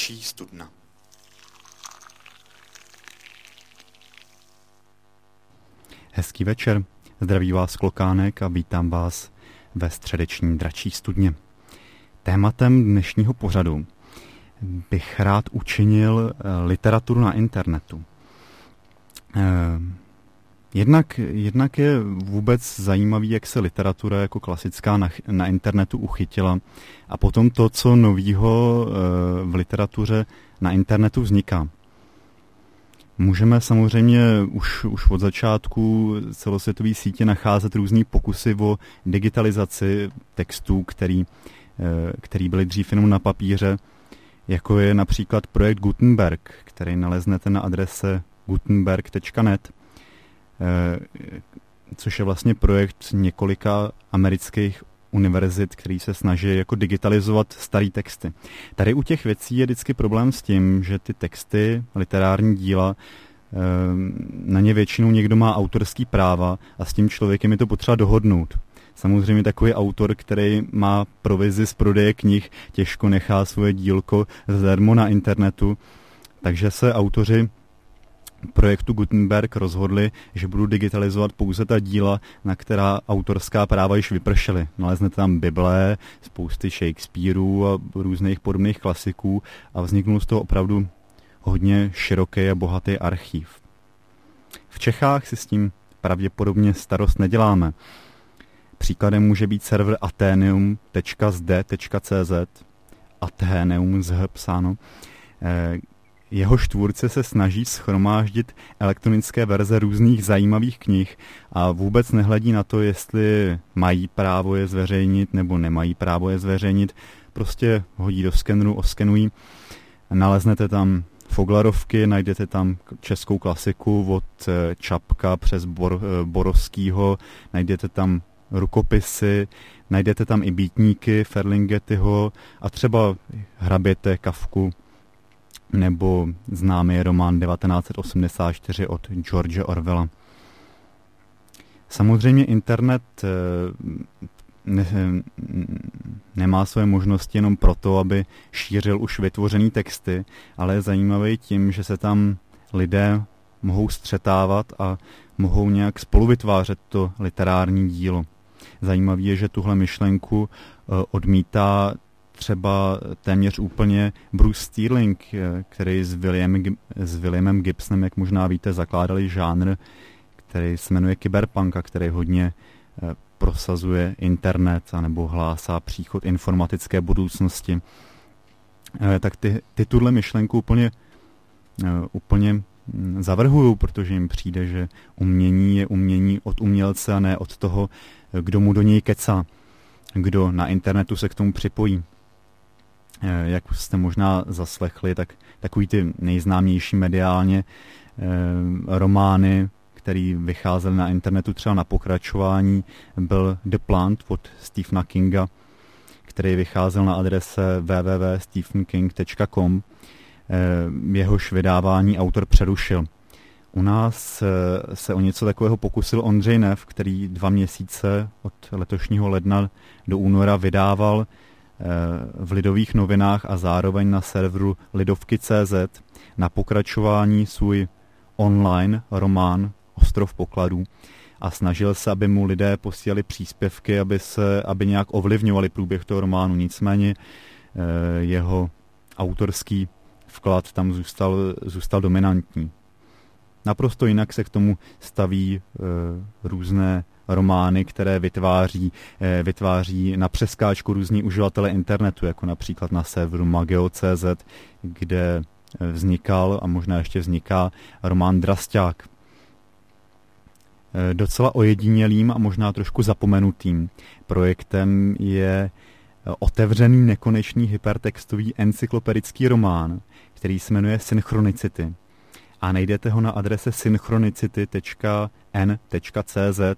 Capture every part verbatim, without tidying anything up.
Dračí studna. Hezký večer, zdraví vás Klokánek a vítám vás ve středeční Dračí studně. Tématem dnešního pořadu bych rád učinil literaturu na internetu. Jednak, jednak je vůbec zajímavý, jak se literatura jako klasická na, na internetu uchytila a potom to, co novýho v literatuře na internetu vzniká. Můžeme samozřejmě už, už od začátku celosvětové sítě nacházet různý pokusy o digitalizaci textů, který, který byly dřív jenom na papíře, jako je například projekt Gutenberg, který naleznete na adrese gutenberg tečka net, což je vlastně projekt několika amerických univerzit, který se snaží jako digitalizovat starý texty. Tady u těch věcí je vždycky problém s tím, že ty texty, literární díla, na ně většinou někdo má autorský práva a s tím člověkem je to potřeba dohodnout. Samozřejmě takový autor, který má provizi z prodeje knih, těžko nechá svoje dílko zadarmo na internetu, takže se autoři projektu Gutenberg rozhodli, že budou digitalizovat pouze ta díla, na která autorská práva již vypršely. Naleznete tam Bible, spousty Shakespeareů a různých podobných klasiků a vzniknul z toho opravdu hodně široký a bohatý archiv. V Čechách si s tím pravděpodobně starost neděláme. Příkladem může být server atheneum tečka zde tečka cz, Atheneum z H psáno, jehož tvůrce se snaží shromáždit elektronické verze různých zajímavých knih a vůbec nehledí na to, jestli mají právo je zveřejnit nebo nemají právo je zveřejnit. Prostě hodí do skeneru, oskenují. Naleznete tam Foglarovky, najdete tam českou klasiku od Čapka přes Bor, Borovskýho, najdete tam rukopisy, najdete tam i býtníky Ferlinghettiho a třeba hraběte Kafku nebo známý román devatenáct set osmdesát čtyři od George Orwella. Samozřejmě internet ne, nemá své možnosti jenom proto, aby šířil už vytvořený texty, ale je zajímavý tím, že se tam lidé mohou střetávat a mohou nějak spolu vytvářet to literární dílo. Zajímavý je, že tuhle myšlenku odmítá třeba téměř úplně Bruce Sterling, který s, William, s Williamem Gibsonem, jak možná víte, zakládali žánr, který se jmenuje kyberpunk a který hodně prosazuje internet anebo hlásá příchod informatické budoucnosti. Tak ty, ty tuhle myšlenku úplně, úplně zavrhují, protože jim přijde, že umění je umění od umělce a ne od toho, kdo mu do něj kecá, kdo na internetu se k tomu připojí. Jak jste možná zaslechli, tak takový ty nejznámější mediálně eh, romány, který vycházel na internetu třeba na pokračování, byl The Plant od Stephena Kinga, který vycházel na adrese w w w tečka stephen king tečka com. Eh, jehož vydávání autor přerušil. U nás eh, se o něco takového pokusil Ondřej Neff, který dva měsíce od letošního ledna do února vydával v Lidových novinách a zároveň na serveru lidovky tečka cé zet na pokračování svůj online román Ostrov pokladů a snažil se, aby mu lidé posílali příspěvky, aby, se, aby nějak ovlivňovali průběh toho románu. Nicméně jeho autorský vklad tam zůstal, zůstal dominantní. Naprosto jinak se k tomu staví různé romány, které vytváří, vytváří na přeskáčku různí uživatelé internetu, jako například na serveru mageo tečka cé zet, kde vznikal a možná ještě vzniká román Drasťák. Docela ojedinělým a možná trošku zapomenutým projektem je otevřený nekonečný hypertextový encyklopedický román, který se jmenuje Synchronicity. A najdete ho na adrese synchronicity tečka n tečka cé zet.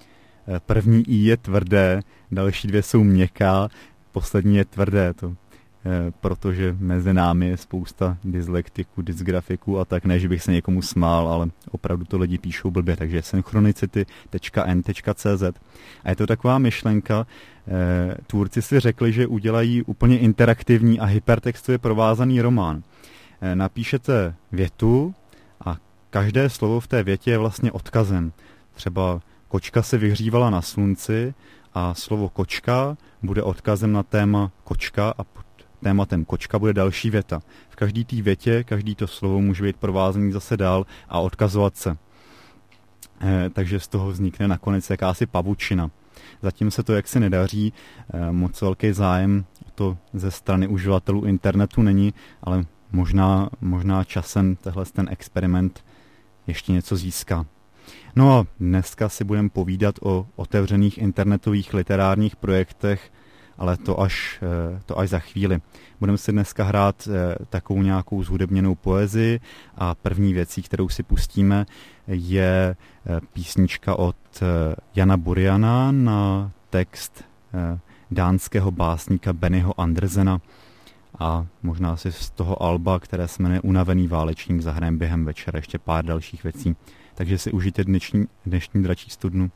První i je tvrdé, další dvě jsou měkká, poslední je tvrdé. To protože mezi námi je spousta dyslektiků, dysgrafiků a tak, ne, že bych se někomu smál, ale opravdu to lidi píšou blbě, takže synchronicity tečka n tečka c z. A je to taková myšlenka, tvůrci si řekli, že udělají úplně interaktivní a hypertextově provázaný román. Napíšete větu a každé slovo v té větě je vlastně odkazem. Třeba kočka se vyhřívala na slunci a slovo kočka bude odkazem na téma kočka a pod tématem kočka bude další věta. V každé té větě, každý to slovo může být provázaný zase dál a odkazovat se. E, takže z toho vznikne nakonec jakási pavučina. Zatím se to jaksi nedaří, e, moc velký zájem o to ze strany uživatelů internetu není, ale možná, možná časem tehle ten experiment ještě něco získá. No a dneska si budeme povídat o otevřených internetových literárních projektech, ale to až, to až za chvíli. Budeme si dneska hrát takovou nějakou zhudebněnou poezii a první věcí, kterou si pustíme, je písnička od Jana Buriana na text dánského básníka Bennyho Andersena a možná si z toho alba, které se jmenuje Unavený válečník, zahrajeme během večera ještě pár dalších věcí. Takže si užijte dnešní, dnešní dračí studnu.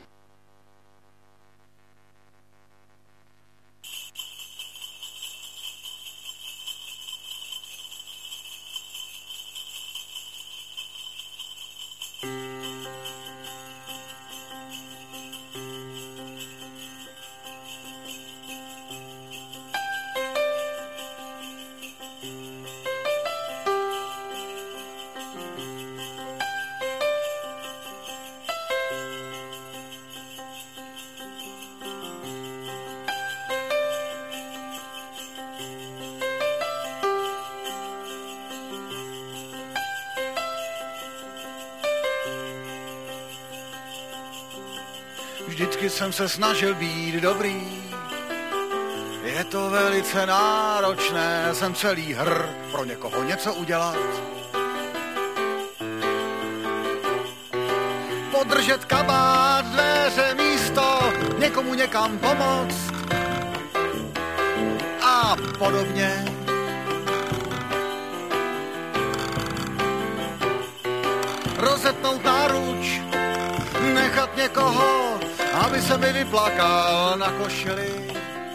Vždycky jsem se snažil být dobrý, je to velice náročné, jsem celý hr pro někoho něco udělat. Podržet kabát, dveře, místo, někomu někam pomoct a podobně. Rozetnout náruč, nechat někoho, aby se mi vyplakal na košili.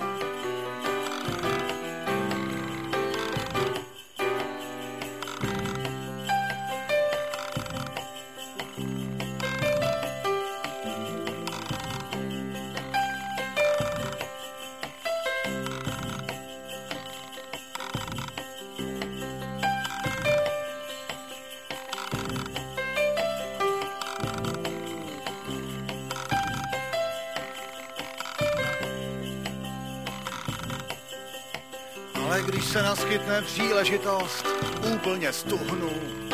Ale když se naskytne příležitost, úplně stuhnu.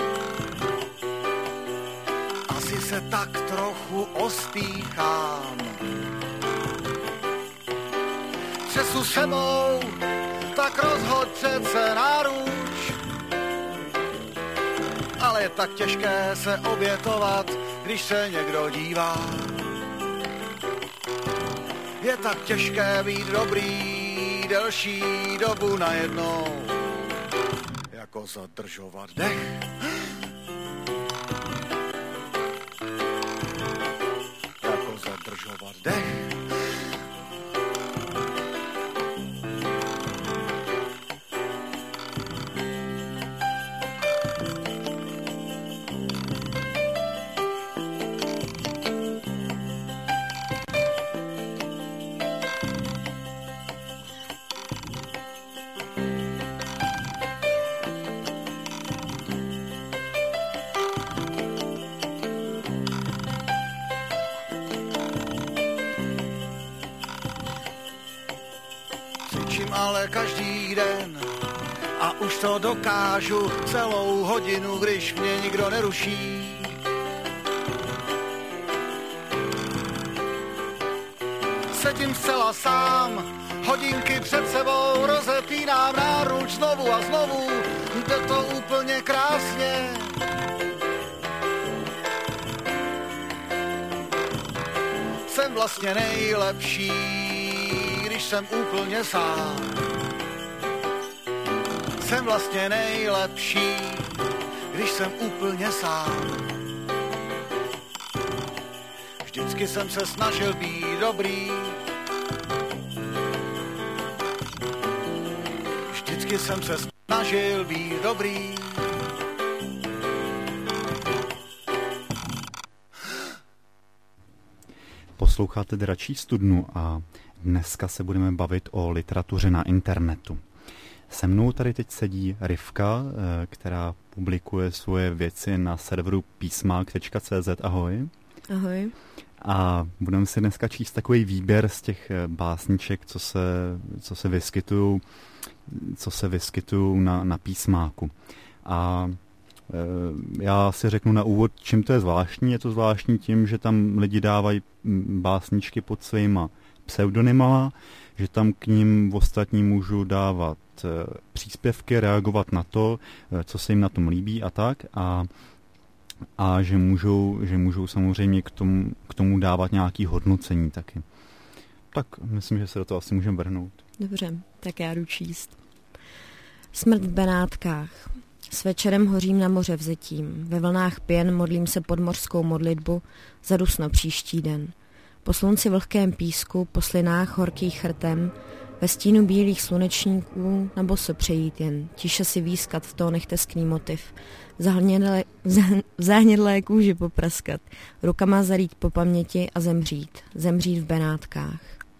Asi se tak trochu ostýchám. Třesu sebou, tak rozhoď přece náruč. Ale je tak těžké se obětovat, když se někdo dívá. Je tak těžké být dobrý delší dobu najednou, jako zadržovat dech. Jako zadržovat dech. Ale každý den a už to dokážu celou hodinu, když mě nikdo neruší. Sedím zcela sám, hodinky před sebou, rozepínám náruč znovu a znovu, jde to úplně krásně. Jsem vlastně nejlepší, když jsem úplně sám. jsem vlastně nejlepší, když jsem úplně sám. Vždycky jsem se snažil být dobrý, vždycky jsem se snažil být dobrý. Posloucháte Dračí studnu a dneska se budeme bavit o literatuře na internetu. Se mnou tady teď sedí Rivka, která publikuje svoje věci na serveru písmák tečka cé zet. Ahoj. Ahoj. A budeme si dneska číst takový výběr z těch básniček, co se, co se vyskytují co se vyskytují na, na písmáku. A e, já si řeknu na úvod, čím to je zvláštní. Je to zvláštní tím, že tam lidi dávají básničky pod svýma pseudonymama, že tam k ním ostatní můžu dávat e, příspěvky, reagovat na to, e, co se jim na tom líbí a tak. A, a že, můžou, že můžou samozřejmě k tomu, k tomu dávat nějaké hodnocení taky. Tak myslím, že se do toho asi můžeme vrhnout. Dobře, tak já jdu číst. Smrt v Benátkách. S večerem hořím na moře vzetím. Ve vlnách pěn modlím se podmořskou modlitbu za dusno příští den. Po slunci vlhkém písku, po slinách horkých chrtem, ve stínu bílých slunečníků na boso přejít jen. Tiše si výskat v tónech teskný motiv. V záhnědlé kůži popraskat. Rukama zarít po paměti a zemřít. Zemřít v Benátkách.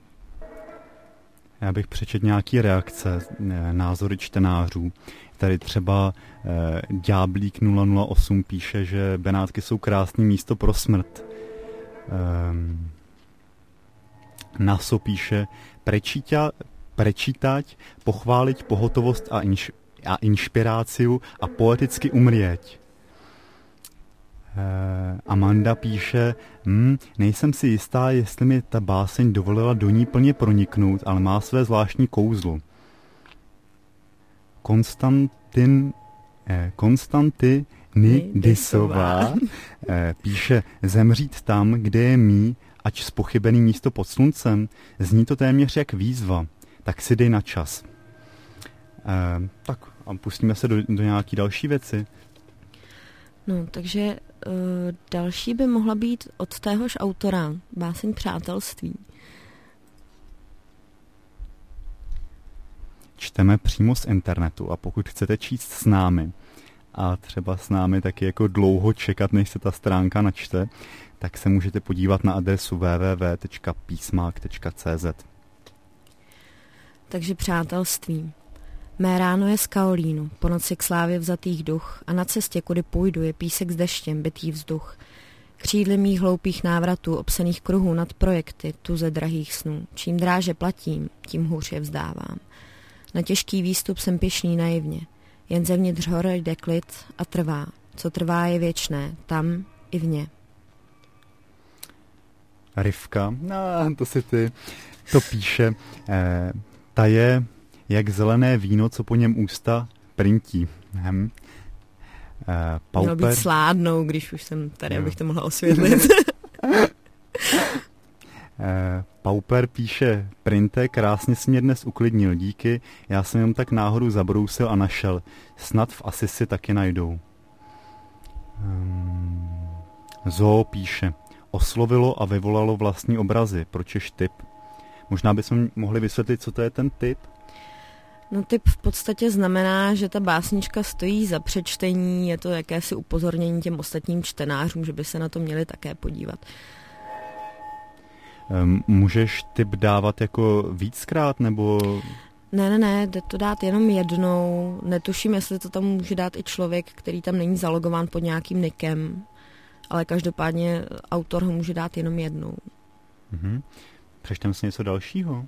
Já bych přečetl nějaké reakce, názory čtenářů. Tady třeba eh, Ďáblík nula nula osm píše, že Benátky jsou krásné místo pro smrt. Ehm, Naso píše, prečíta, prečítať, pochváliť pohotovost a, inš, a inšpiráciu a poeticky umrieť. Eh, Amanda píše, hm, nejsem si jistá, jestli mi ta báseň dovolila do ní plně proniknout, ale má své zvláštní kouzlo. Konstantin, eh, Konstantinidisová eh, píše, zemřít tam, kde je mí, ač spochybený místo pod sluncem, zní to téměř jak výzva, tak si dej na čas. Eh, tak a pustíme se do, do nějaký další věci. No, takže uh, další by mohla být od téhož autora, báseň Přátelství. Čteme přímo z internetu a pokud chcete číst s námi a třeba s námi taky jako dlouho čekat, než se ta stránka načte, tak se můžete podívat na adresu w w w tečka písmák tečka cé zet. Takže Přátelství. Mé ráno je z kaolínu, po noci k slávě vzatých duch a na cestě, kudy půjdu, je písek s deštěm, bytý vzduch. Křídly mých hloupých návratů, obsaných kruhů nad projekty, tuze drahých snů. Čím dráže platím, tím hůř je vzdávám. Na těžký výstup jsem pyšný naivně, jen zevnitř hor jde klid a trvá. Co trvá je věčné, tam i vně. Rivka, no, to si ty, to píše, eh, ta je jak zelené víno, co po něm ústa printí. Hm. Eh, Mělo být sládnou, když už jsem tady, jo. Abych to mohla osvětlit. eh, Pauper píše, printe, krásně si mě dnes uklidnil, díky, já jsem jen tak náhodou zabrousil a našel. Snad v Asisi taky najdou. Hmm. Zoo píše, oslovilo a vyvolalo vlastní obrazy, pročež typ. Možná bychom mohli vysvětlit, co to je ten typ? No typ v podstatě znamená, že ta básnička stojí za přečtení, je to jakési upozornění těm ostatním čtenářům, že by se na to měli také podívat. Můžeš typ dávat jako víckrát, nebo... Ne, ne, ne, jde to dát jenom jednou. Netuším, jestli to tam může dát i člověk, který tam není zalogován pod nějakým nickem, ale každopádně autor ho může dát jenom jednou. Mhm. Přečtem si něco dalšího.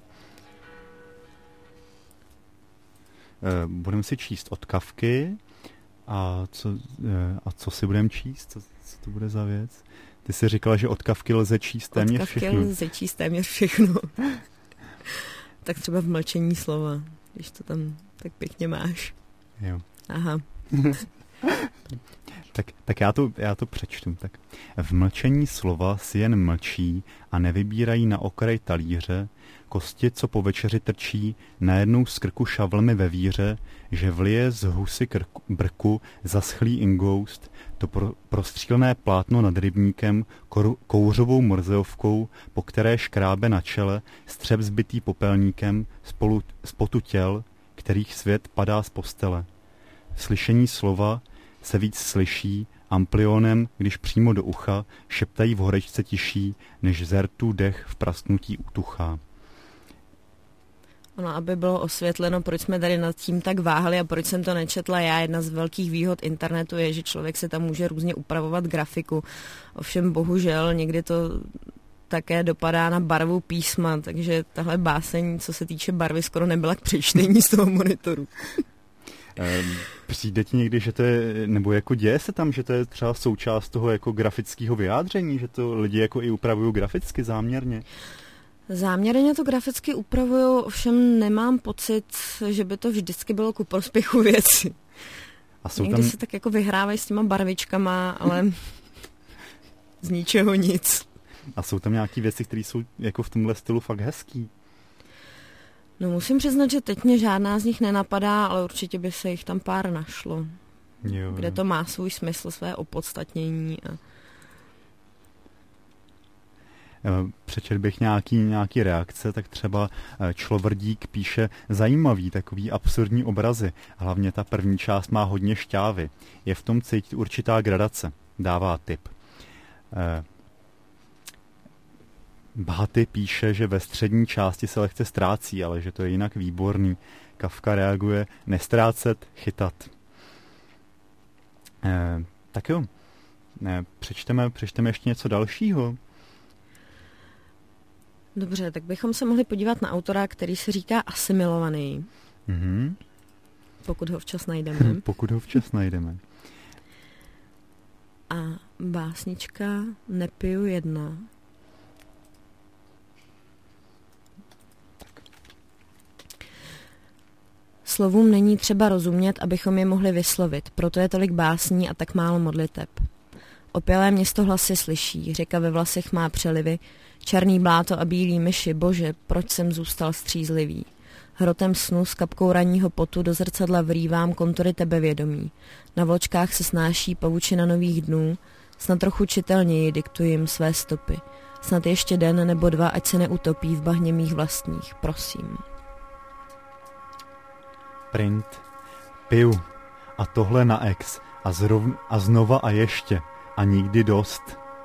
Budeme si číst od Kafky a co, a co si budeme číst? Co, co to bude za věc? Ty jsi říkala, že od Kafky lze číst téměř všechno. Od Kafky lze číst téměř všechno. Tak třeba v mlčení slova, když to tam tak pěkně máš. Jo. Aha. Tak, tak já, to, já to přečtu. Tak. V mlčení slova si jen mlčí a nevybírají na okraj talíře, kosti, co po večeři trčí, najednou z krku šavlemi ve víře, že vlije z husy krku, brku zaschlý ingoust, to pro, prostřílné plátno nad rybníkem, koru, kouřovou morzeovkou, po které škrábe na čele, střep zbytý popelníkem, spolu, spotu těl, kterých svět padá z postele. Slyšení slova se víc slyší, amplionem, když přímo do ucha, šeptají v horečce tiší, než zertů dech v prasknutí utuchá. Ono, aby bylo osvětleno, proč jsme tady nad tím tak váhali a proč jsem to nečetla já, jedna z velkých výhod internetu je, že člověk se tam může různě upravovat grafiku. Ovšem bohužel někdy to také dopadá na barvu písma, takže tahle báseň, co se týče barvy, skoro nebyla k přečtení z toho monitoru. Přijde ti někdy, že to je, nebo jako děje se tam, že to je třeba součást toho jako grafického vyjádření, že to lidi jako i upravují graficky záměrně? Záměrně to graficky upravuju, ovšem nemám pocit, že by to vždycky bylo ku prospěchu věci. A jsou Někdy tam... se tak jako vyhrávají s těma barvičkama, ale z ničeho nic. A jsou tam nějaké věci, které jsou jako v tomhle stylu fakt hezký? No musím přiznat, že teď mě žádná z nich nenapadá, ale určitě by se jich tam pár našlo. Jo, kde jo. To má svůj smysl, své opodstatnění. A... Přečet bych nějaký, nějaký reakce, tak třeba Človrdík píše zajímavý, takový absurdní obrazy. Hlavně ta první část má hodně šťávy. Je v tom cítit určitá gradace. Dává tip. Bahaty píše, že ve střední části se lehce ztrácí, ale že to je jinak výborný. Kafka reaguje nestrácet, chytat. Eh, tak jo, eh, přečteme, přečteme ještě něco dalšího. Dobře, tak bychom se mohli podívat na autora, který se říká Asimilovaný. Mm-hmm. Pokud ho včas najdeme. Pokud ho včas najdeme. A básnička Nepiju jedna. Slovům není třeba rozumět, abychom je mohli vyslovit, proto je tolik básní a tak málo modliteb. Opělé město hlasy slyší, řeka ve vlasech má přelivy, černý bláto a bílý myši, bože, proč jsem zůstal střízlivý. Hrotem snu s kapkou ranního potu do zrcadla vrývám kontury tebevědomí. Na vločkách se snáší pavučina nových dnů, snad trochu čitelněji diktuji jim své stopy. Snad ještě den nebo dva, ať se neutopí v bahně mých vlastních, prosím. Print. Piju. A tohle na ex. A, zrov, a znova a ještě. A nikdy dost.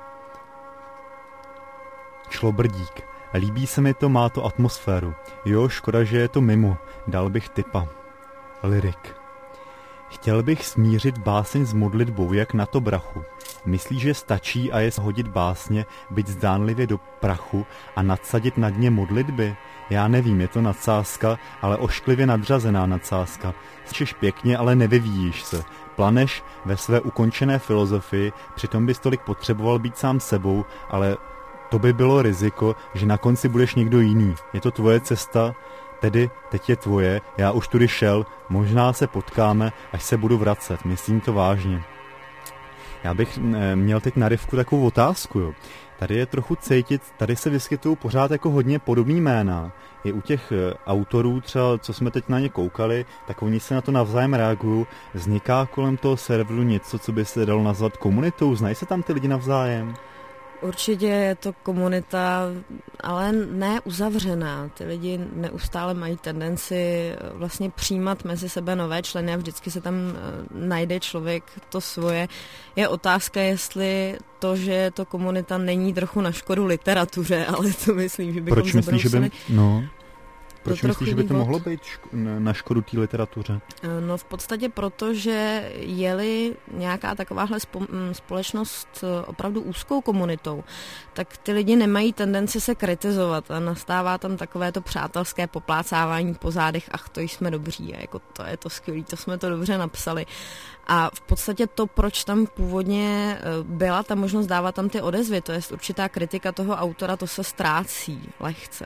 Člobrdík. Líbí se mi to, má to atmosféru. Jo, škoda, že je to mimo. Dal bych tipa. Lyrik. Chtěl bych smířit báseň s modlitbou, jak na to brachu. Myslíš, že stačí a je hodit básně, byť zdánlivě do prachu a nadsadit na dně modlitby? Já nevím, je to nadsázka, ale ošklivě nadřazená nadsázka. Slyšíš pěkně, ale nevyvíjíš se. Planeš ve své ukončené filozofii, přitom bys tolik potřeboval být sám sebou, ale to by bylo riziko, že na konci budeš někdo jiný. Je to tvoje cesta, tedy teď je tvoje, já už tudy šel, možná se potkáme, až se budu vracet, myslím to vážně. Já bych měl teď na rivku takovou otázku, jo. Tady je trochu cítit, tady se vyskytují pořád jako hodně podobný jména. I u těch autorů třeba, co jsme teď na ně koukali, tak oni se na to navzájem reagují. Vzniká kolem toho serveru něco, co by se dalo nazvat komunitou? Znají se tam ty lidi navzájem? Určitě je to komunita, ale ne uzavřená. Ty lidi neustále mají tendenci vlastně přijímat mezi sebe nové členy a vždycky se tam najde člověk to svoje. Je otázka, jestli to, že to komunita není trochu na škodu literatuře, ale to myslím, že bychom Proč myslíš, že by... No. Proč to myslíš, že by to mohlo být ško- na škodu té literatuře? No v podstatě proto, že je-li nějaká takováhle společnost opravdu úzkou komunitou, tak ty lidi nemají tendenci se kritizovat a nastává tam takové to přátelské poplácávání po zádech, ach to jsme dobří a jako to je to skvělý, to jsme to dobře napsali. A v podstatě to, proč tam původně byla ta možnost dávat tam ty odezvy, to je určitá kritika toho autora, to se ztrácí lehce.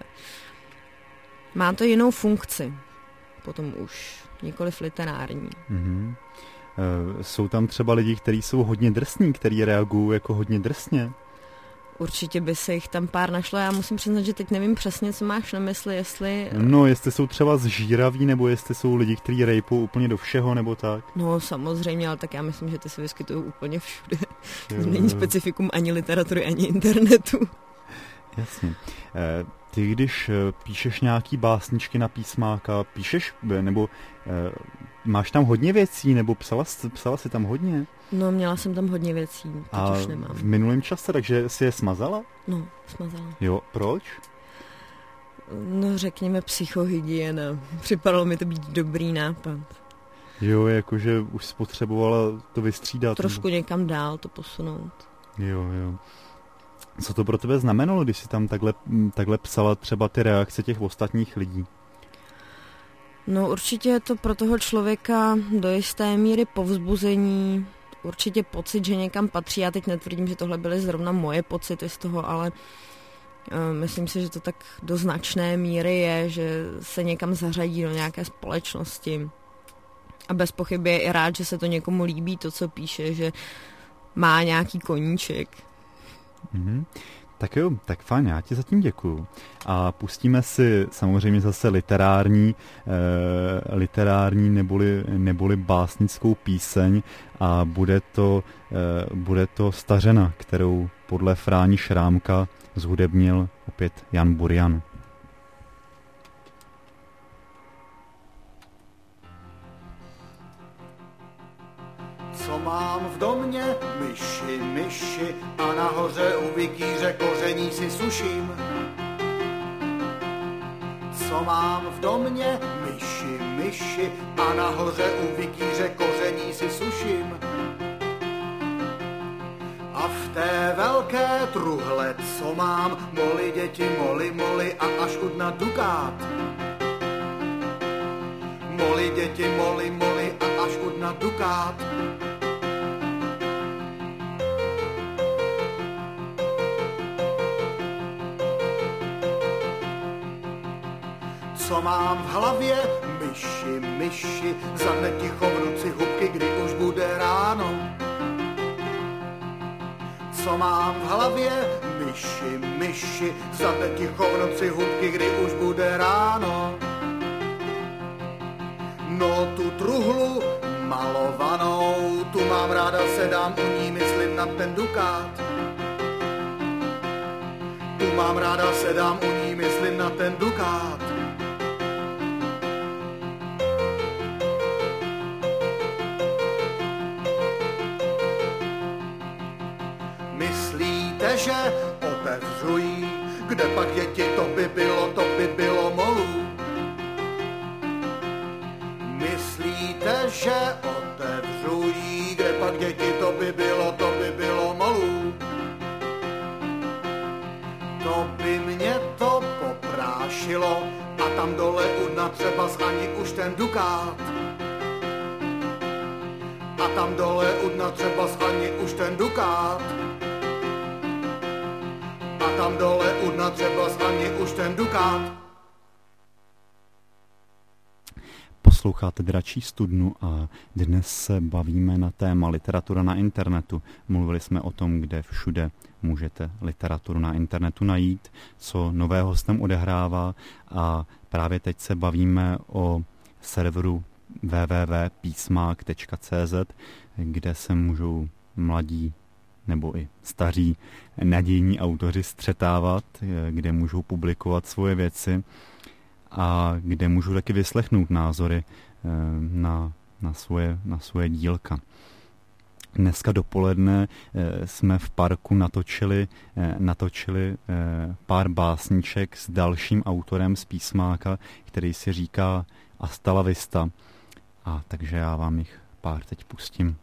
Má to jinou funkci, potom už, nikoliv literární. Mm-hmm. Jsou tam třeba lidi, kteří jsou hodně drsní, kteří reagují jako hodně drsně? Určitě by se jich tam pár našlo. Já musím přiznat, že teď nevím přesně, co máš na mysli, jestli... No, jestli jsou třeba zžíraví, nebo jestli jsou lidi, kteří rejpou úplně do všeho, nebo tak. No, samozřejmě, ale tak já myslím, že ty se vyskytují úplně všude. Není specifikum ani literatury, ani internetu. Jasně. Ty, když píšeš nějaký básničky na písmáka, píšeš, nebo máš tam hodně věcí, nebo psala, psala jsi tam hodně? No, měla jsem tam hodně věcí, teď a už nemám. V minulém čase, takže jsi je smazala? No, smazala. Jo, proč? No, řekněme psychohygiena. Připadalo mi to být dobrý nápad. Jo, jakože už spotřebovala to vystřídat. Trošku někam dál to posunout. Jo, jo. Co to pro tebe znamenalo, když jsi tam takhle, takhle psala třeba ty reakce těch ostatních lidí? No, určitě je to pro toho člověka do jisté míry povzbuzení, určitě pocit, že někam patří. Já teď netvrdím, že tohle byly zrovna moje pocity z toho, ale uh, myslím si, že to tak do značné míry je, že se někam zařadí do nějaké společnosti. A bez pochyby je i rád, že se to někomu líbí, to, co píše, že má nějaký koníček. Mm-hmm. Tak jo, tak fajn, já ti zatím děkuju. A pustíme si samozřejmě zase literární, eh, literární neboli, neboli básnickou píseň a bude to, eh, bude to Stařena, kterou podle Fráni Šrámka zhudebnil opět Jan Burian. Co mám v domě? Myši, myši a nahoře u vikýře koření si suším. Co mám v domě? Myši, myši a nahoře u vikýře koření si suším. A v té velké truhle, co mám, moli děti, moli, moli a až u dna dukát. Moli děti, moli, moli a až u dna dukát. Co mám v hlavě? Myši, myši, zadne ticho v noci hubky, kdy už bude ráno. Co mám v hlavě? Myši, myši, zadne ticho v noci hubky, kdy už bude ráno. No tu truhlu malovanou, tu mám ráda, sedám u ní, myslím na ten dukát. Tu mám ráda, sedám u ní, myslím na ten dukát. Myslíte, že otevřu jí, kde pak děti, to by bylo, to by bylo molů. Myslíte, že otevřu jí, kde pak děti, to by bylo, to by bylo molů. To by mě to poprášilo a tam dole u dna třeba ani už ten dukát. A tam dole u dna třeba ani už ten dukát. A tam dole u dna třeba ani už ten dukát. Posloucháte Dračí studnu a dnes se bavíme na téma literatura na internetu. Mluvili jsme o tom, kde všude můžete literaturu na internetu najít, co nového se tam odehrává a právě teď se bavíme o serveru w w w tečka písmák tečka c z, kde se můžou mladí nebo i staří nadějní autoři střetávat, kde můžou publikovat svoje věci a kde můžu taky vyslechnout názory na, na, svoje, na svoje dílka. Dneska dopoledne jsme v parku natočili, natočili pár básniček s dalším autorem z Písmáka, který si říká Hasta la vista. A takže já vám jich pár teď pustím.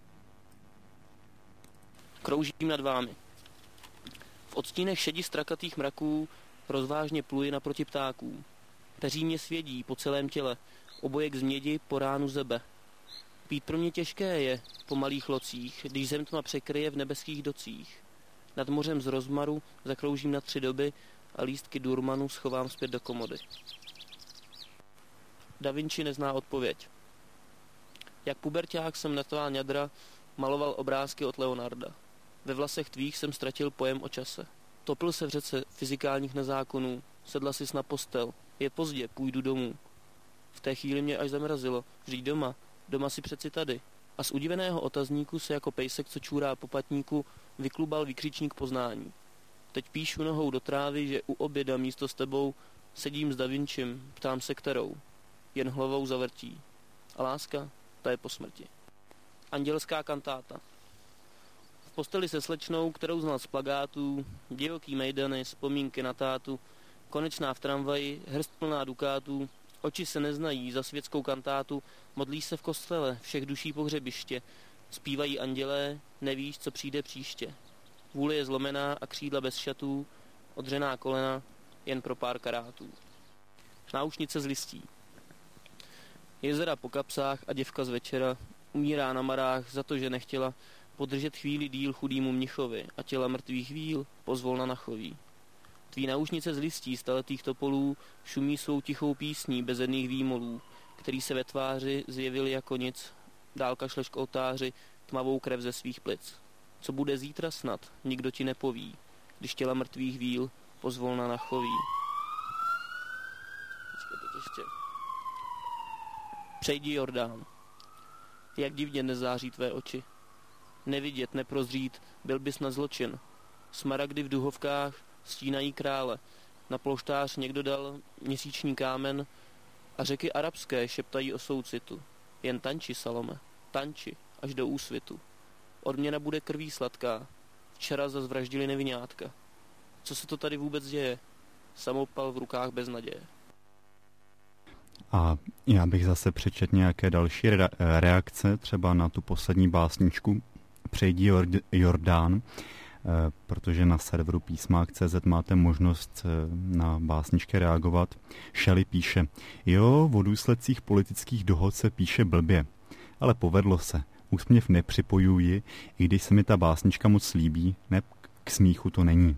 Kroužím nad vámi. V odstínech šedi strakatých mraků rozvážně pluji naproti ptáků. Peří mě svědí po celém těle, obojek z mědi po ránu zebe. Pít pro mě těžké je po malých locích, když zem tma překryje v nebeských docích. Nad mořem z rozmaru zakroužím na tři doby a lístky durmanu schovám zpět do komody. Da Vinci nezná odpověď. Jak puberťák jsem na tvá ňadra maloval obrázky od Leonarda. Ve vlasech tvých jsem ztratil pojem o čase. Topil se v řece fyzikálních nezákonů, sedla sis na postel. Je pozdě, půjdu domů. V té chvíli mě až zamrazilo. Vždyť doma, doma si přeci tady. A z udiveného otazníku se jako pejsek, co čůrá po patníku, vyklubal výkřičník poznání. Teď píšu nohou do trávy, že u oběda místo s tebou sedím s Da Vinčim, ptám se kterou. Jen hlavou zavrtí. A láska, ta je po smrti. Andělská kantáta. V posteli se slečnou, kterou znal z plagátů, divoký mejdany, vzpomínky na tátu, konečná v tramvaji, hrst plná dukátů, oči se neznají za světskou kantátu, modlí se v kostele, všech duší pohřebiště, zpívají andělé, nevíš, co přijde příště. Vůle je zlomená a křídla bez šatů, odřená kolena, jen pro pár karátů. Náušnice z listí. Jezera po kapsách a děvka z večera umírá na marách za to, že nechtěla podržet chvíli díl chudýmu mnichovi a těla mrtvých víl pozvolna nachoví. Tví náušnice z listí staletých topolů šumí svou tichou písní bezedných výmolů, který se ve tváři zjevil jako nic, dál kašleš k oltáři tmavou krev ze svých plic. Co bude zítra snad, nikdo ti nepoví, když těla mrtvých víl pozvolna nachoví. Ještě. Přejdi Jordán. Jak divně nezáří tvé oči. Nevidět, neprozřít, byl bys na zločin. Smaragdy v duhovkách stínají krále. Na polštář někdo dal měsíční kámen a řeky arabské šeptají o soucitu. Jen tanči, Salome, tanči, až do úsvitu. Odměna bude krví sladká. Včera zazvraždili nevinátka. Co se to tady vůbec děje? Samopal v rukách bez naděje. A já bych zase přečet nějaké další reakce, třeba na tu poslední básničku Přejdi Jordán, protože na serveru písmák tečka cé zet máte možnost na básničky reagovat. Shelley píše, jo, o důsledcích politických dohod se píše blbě, ale povedlo se. Úsměv nepřipojuji, i když se mi ta básnička moc líbí, ne k smíchu to není.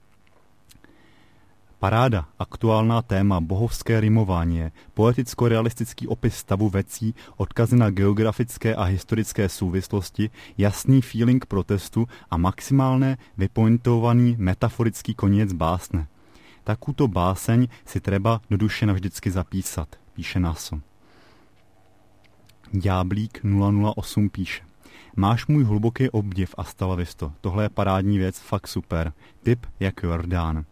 Paráda, aktuálná téma, bohovské rimování, poeticko-realistický opis stavu věcí, odkazy na geografické a historické souvislosti, jasný feeling protestu a maximálně vypointovaný metaforický koniec básne. Takúto báseň si treba do duše navždycky zapísat, píše Naso. Ďáblík nula nula osm píše. Máš můj hluboký obdiv a stalavisto. Tohle je parádní věc, fakt super. Tip jak Jordán.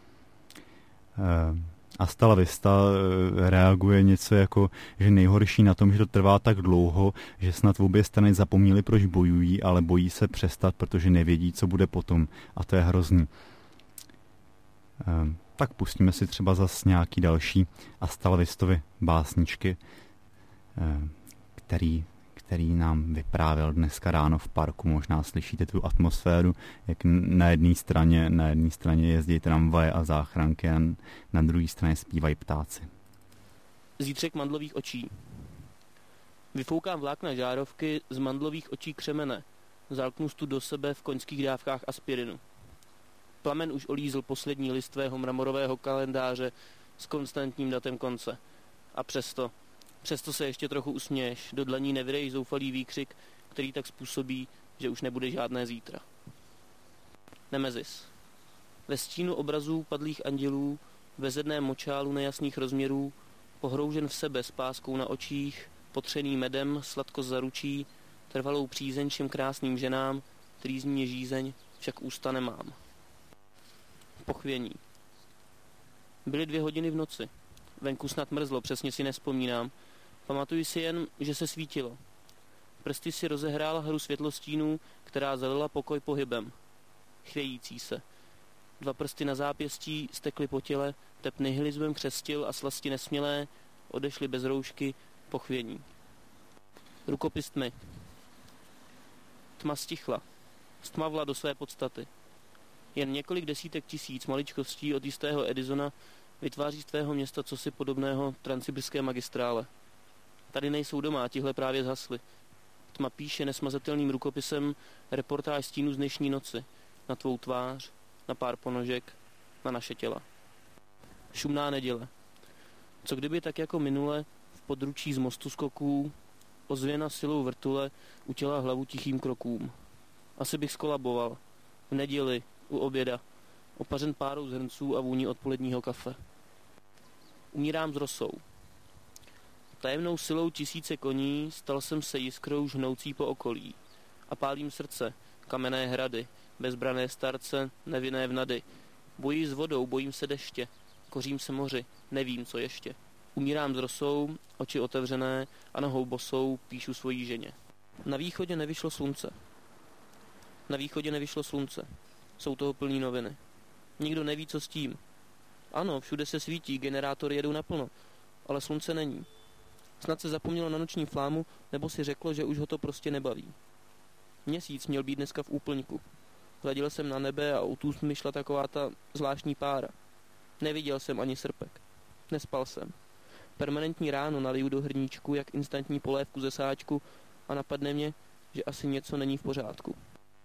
A Stalavista reaguje něco jako, že nejhorší na tom, že to trvá tak dlouho, že snad v obě strany zapomněli, proč bojují, ale bojí se přestat, protože nevědí, co bude potom. A to je hrozný. Tak pustíme si třeba zas nějaký další Astalavistovy básničky, který, který nám vyprávěl dneska ráno v parku. Možná slyšíte tu atmosféru, jak na jedné straně, na jedné straně jezdí tramvaje a záchranky a na druhé straně zpívají ptáci. Zítřek mandlových očí. Vyfoukám vlákna žárovky z mandlových očí křemene. Zalknu stu do sebe v koňských dávkách aspirinu. Plamen už olízl poslední list tvého mramorového kalendáře s konstantním datem konce. A přesto, přesto se ještě trochu usměješ, do dlaní nevydej zoufalý výkřik, který tak způsobí, že už nebude žádné zítra. Nemezis. Ve stínu obrazů padlých andělů, ve zedném močálu nejasných rozměrů, pohroužen v sebe s páskou na očích, potřený medem, sladko zaručí, trvalou přízeň všem krásným ženám, trýzní je žízeň, však ústa nemám. Pochvění. Byly dvě hodiny v noci. Venku snad mrzlo, přesně si nespomínám. Pamatuji si jen, že se svítilo. Prsty si rozehrála hru světlostínů, která zalila pokoj pohybem. Chvějící se. Dva prsty na zápěstí stekly po těle, tep nihilismem křestil a slasti nesmělé odešly bez roušky pochvění. Rukopis tmy. Tma stichla. Stmavla do své podstaty. Jen několik desítek tisíc maličkostí od jistého Edisona vytváří z tvého města cosi podobného transsibirské magistrále. Tady nejsou doma, tihle právě zhasly. Tma píše nesmazatelným rukopisem reportáž stínu z dnešní noci. Na tvou tvář, na pár ponožek, na naše těla. Šumná neděle. Co kdyby tak jako minule v područí z mostu skoků ozvěna silou vrtule utěla hlavu tichým krokům. Asi bych skolaboval. V neděli, u oběda, opařen párou z hrnců a vůní odpoledního kafe. Umírám s rosou. Tajemnou silou tisíce koní stal jsem se jiskrou žhnoucí po okolí. A pálím srdce, kamenné hrady, bezbrané starce, nevinné vnady. Bojí s vodou, bojím se deště, kořím se moři, nevím, co ještě. Umírám s rosou, oči otevřené a nohou bosou píšu svojí ženě. Na východě nevyšlo slunce. Na východě nevyšlo slunce. Jsou toho plný noviny. Nikdo neví, co s tím. Ano, všude se svítí, generátory jedou naplno, ale slunce není. Snad se zapomnělo na noční flámu, nebo si řeklo, že už ho to prostě nebaví. Měsíc měl být dneska v úplňku. Hleděl jsem na nebe a utůst mi šla taková ta zvláštní pára. Neviděl jsem ani srpek. Nespal jsem. Permanentní ráno naliju do hrníčku jak instantní polévku ze sáčku a napadne mě, že asi něco není v pořádku.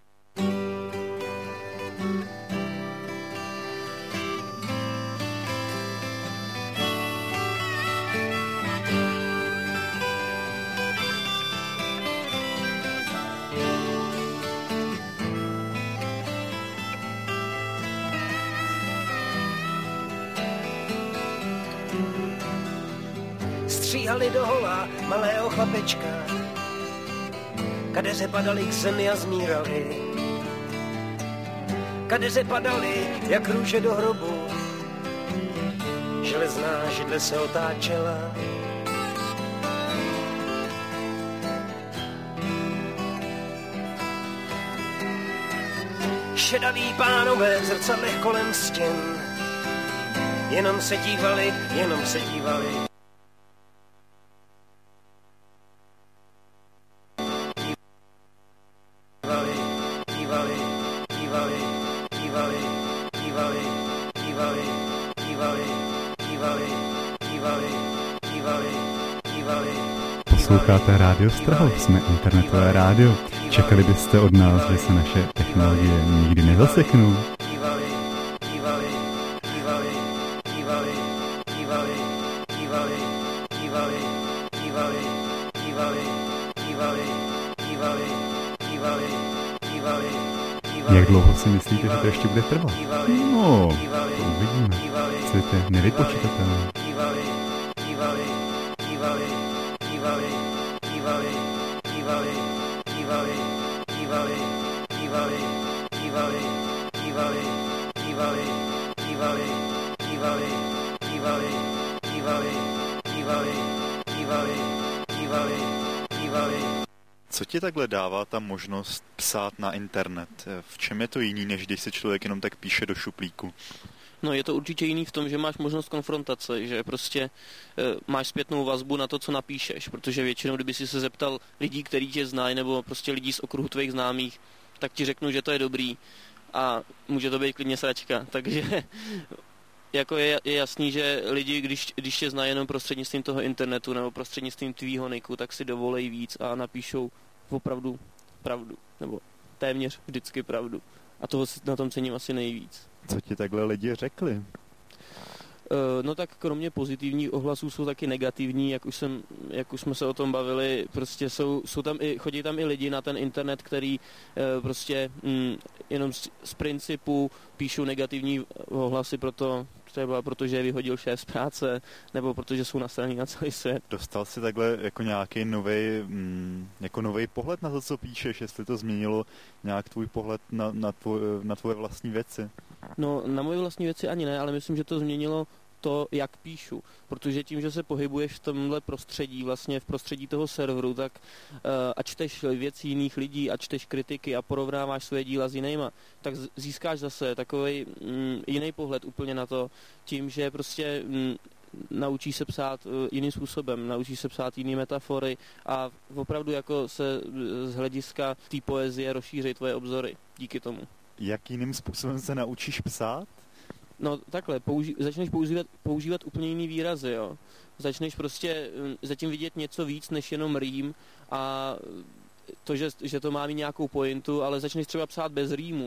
Stříhali do hola malého chlapečka, kadeře padaly k zemi a zmírali. Kadeře padaly jak růže do hrobu, železná židle se otáčela. Šedaví pánové v zrcadlech kolem stěn jenom se dívali, jenom se dívali. Posloucháte Rádio Strahov, jsme internetové rádio. Čekali byste od nás, že se naše technologie nikdy nezaseknou? Jak dlouho si myslíte, že to ještě bude trvat? No, to uvidíme. Chcete nevypočitatelné. Co ti takhle dává ta možnost psát na internet? V čem je to jiný, než když si člověk jenom tak píše do šuplíku? No, je to určitě jiný v tom, že máš možnost konfrontace, že prostě e, máš zpětnou vazbu na to, co napíšeš, protože většinou, kdyby si se zeptal lidí, který tě znají, nebo prostě lidí z okruhu tvých známých, tak ti řeknu, že to je dobrý a může to být klidně sračka, takže jako je, je jasný, že lidi, když, když tě znají jenom prostřednictvím toho internetu nebo prostřednictvím tvýho niku, tak si dovolej víc a napíšou opravdu pravdu, nebo téměř vždycky pravdu. A toho na tom cením asi nejvíc. Co ti takhle lidi řekli? No tak kromě pozitivních ohlasů jsou taky negativní, jak už, jsem, jak už jsme se o tom bavili, prostě jsou, jsou tam i, chodí tam i lidi na ten internet, který prostě mm, jenom z, z principu píšou negativní ohlasy proto, třeba protože je vyhodil šéf z práce, nebo protože jsou nasraný na celý svět. Dostal jsi takhle jako nějaký novej, mm, jako novej pohled na to, co píšeš, jestli to změnilo nějak tvůj pohled na, na, tvoj, na tvoje vlastní věci? No, na moje vlastní věci ani ne, ale myslím, že to změnilo to, jak píšu, protože tím, že se pohybuješ v tomhle prostředí, vlastně v prostředí toho serveru, tak uh, a čteš věci jiných lidí a čteš kritiky a porovnáváš své díla s jinýma, tak získáš zase takovej mm, jiný pohled úplně na to, tím, že prostě mm, naučíš se psát uh, jiným způsobem, naučíš se psát jiný metafory a opravdu jako se z hlediska té poezie rozšíří tvoje obzory díky tomu. Jak jiným způsobem se naučíš psát? No takhle, použi- začneš používat, používat úplně jiný výrazy, jo. Začneš prostě zatím vidět něco víc než jenom rým a to, že, že to má mít nějakou pointu, ale začneš třeba psát bez rýmu, jo.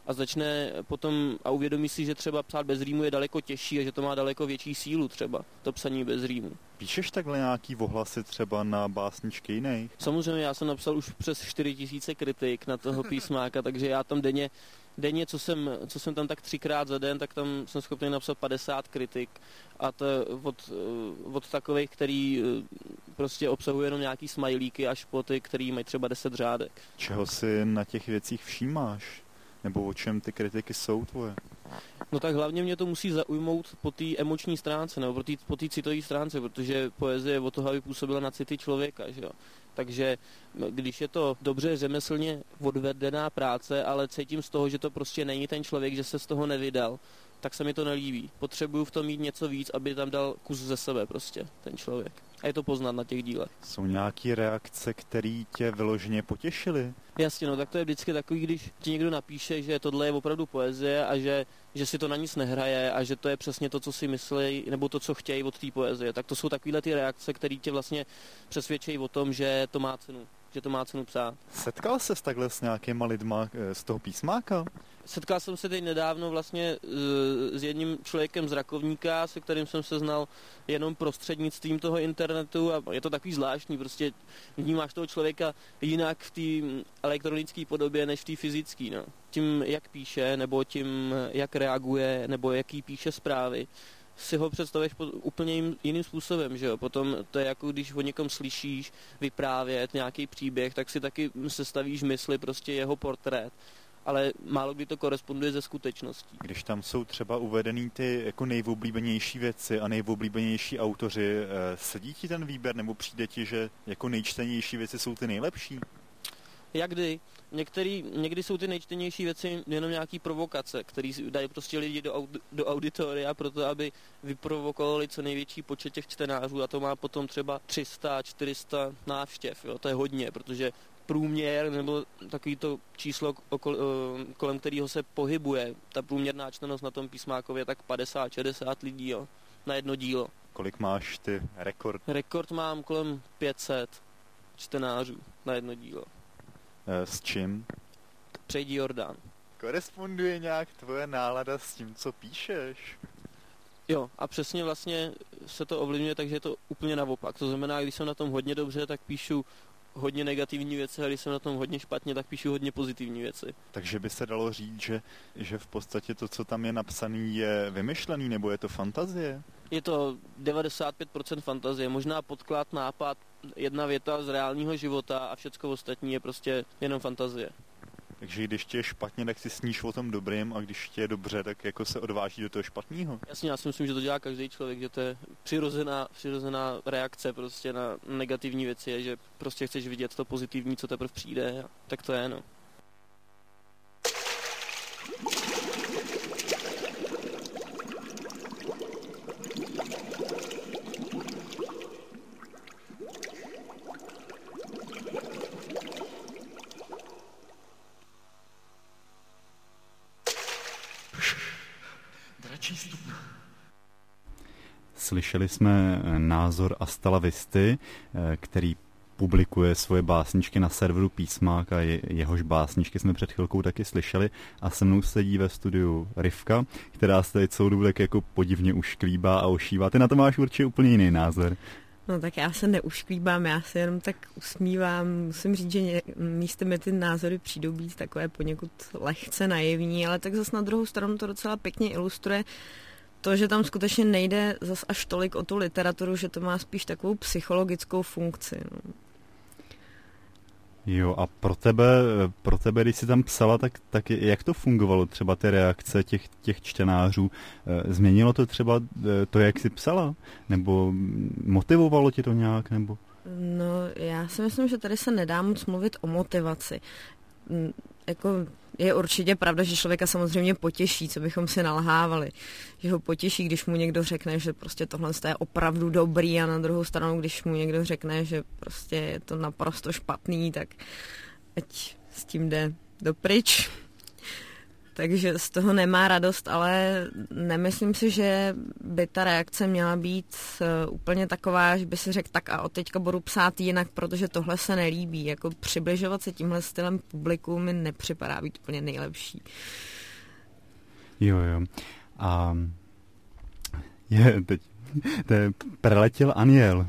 a začne potom a uvědomí si, že třeba psát bez rýmu je daleko těžší a že to má daleko větší sílu třeba, to psaní bez rýmu. Píšeš takhle nějaký ohlasy třeba na básničky jiných? Samozřejmě, já jsem napsal už přes čtyři tisíce kritik na toho písmáka, takže já tam denně, denně co, jsem, co jsem tam tak třikrát za den, tak tam jsem schopný napsat padesát kritik a to od, od takových, který prostě obsahují jenom nějaký smajlíky až po ty, který mají třeba deset řádek. Čeho si na těch věcích všímáš? Nebo o čem ty kritiky jsou tvoje? No tak hlavně mě to musí zaujmout po té emoční stránce, nebo po té citové stránce, protože poezie je o toho, aby působila na city člověka, že jo. Takže když je to dobře řemeslně odvedená práce, ale cítím z toho, že to prostě není ten člověk, že se z toho nevydal, tak se mi to nelíbí. Potřebuju v tom mít něco víc, aby tam dal kus ze sebe prostě, ten člověk. A je to poznat na těch dílech. Jsou nějaké reakce, které tě vyloženě potěšily? Jasně, no tak to je vždycky takový, když ti někdo napíše, že tohle je opravdu poezie a že, že si to na nic nehraje a že to je přesně to, co si myslí, nebo to, co chtějí od té poezie. Tak to jsou takovéhle ty reakce, které tě vlastně přesvědčí o tom, že to má cenu. Že to má cenu psát. Setkal ses takhle s nějakýma lidma z toho písmáka? Setkal jsem se teď nedávno vlastně s jedním člověkem z Rakovníka, se kterým jsem se znal jenom prostřednictvím toho internetu a je to takový zvláštní, prostě vnímáš toho člověka jinak v té elektronické podobě než v té fyzické. No. Tím, jak píše, nebo tím, jak reaguje, nebo jaký píše zprávy, si ho představuješ úplně jiným způsobem, že jo. Potom to je jako když o někom slyšíš vyprávět nějaký příběh, tak si taky sestavíš mysli prostě jeho portrét. Ale málo kdy to koresponduje ze skutečností. Když tam jsou třeba uvedený ty jako nejoblíbenější věci a nejoblíbenější autoři, sedí ti ten výběr nebo přijde ti, že jako nejčtenější věci jsou ty nejlepší? Jak kdy? Některý, někdy jsou ty nejčtenější věci jenom nějaký provokace, které dají prostě lidi do, aud, do auditoria proto, aby vyprovokovali co největší počet těch čtenářů a to má potom třeba tři sta, čtyři sta návštěv. Jo? To je hodně, protože průměr nebo takový to číslo, okol, kolem kterého se pohybuje, ta průměrná čtenost na tom písmákově je tak padesát šedesát lidí, jo, na jedno dílo. Kolik máš ty rekord? Rekord mám kolem pět set čtenářů na jedno dílo. E, s čím? Přejdi Jordán. Koresponduje nějak tvoje nálada s tím, co píšeš? Jo, a přesně vlastně se to ovlivňuje, takže je to úplně naopak. To znamená, když jsem na tom hodně dobře, tak píšu hodně negativní věci a když jsem na tom hodně špatně, tak píšu hodně pozitivní věci. Takže by se dalo říct, že, že v podstatě to, co tam je napsaný, je vymyšlený, nebo je to fantazie? Je to devadesát pět procent fantazie, možná podklad, nápad, jedna věta z reálního života a všecko ostatní je prostě jenom fantazie. Takže když tě je špatně, tak si sníš o tom dobrým a když tě je dobře, tak jako se odváží do toho špatného. Jasně, já si myslím, že to dělá každý člověk, že to je přirozená, přirozená reakce prostě na negativní věci, že prostě chceš vidět to pozitivní, co teprve přijde, a tak to je, no. Slyšeli jsme názor Astala Visty, který publikuje svoje básničky na serveru Písmák a je, jehož básničky jsme před chvilkou taky slyšeli a se mnou sedí ve studiu Rivka, která se tady celou dobu tak jako podivně ušklíbá a ošívá. Ty na to máš určitě úplně jiný názor. No tak já se neušklíbám, já se jenom tak usmívám. Musím říct, že místem mi ty názory přijdou být takové poněkud lehce naivní, ale tak zase na druhou stranu to docela pěkně ilustruje to, že tam skutečně nejde zas až tolik o tu literaturu, že to má spíš takovou psychologickou funkci. No. Jo, a pro tebe, pro tebe, když jsi tam psala, tak, tak jak to fungovalo, třeba ty reakce těch, těch čtenářů? Změnilo to třeba to, jak jsi psala? Nebo motivovalo tě to nějak? Nebo? No, já si myslím, že tady se nedá moc mluvit o motivaci. Jako je určitě pravda, že člověka samozřejmě potěší, co bychom si nalhávali. Že ho potěší, když mu někdo řekne, že prostě tohle je opravdu dobrý a na druhou stranu, když mu někdo řekne, že prostě je to naprosto špatný, tak ať s tím jde dopryč. Takže z toho nemá radost, ale nemyslím si, že by ta reakce měla být úplně taková, že by si řekl, tak a od teďka budu psát jinak, protože tohle se nelíbí. Jako přibližovat se tímhle stylem publiku mi nepřipadá být úplně nejlepší. Jo, jo. A je teď, to je Preletěl Aniel.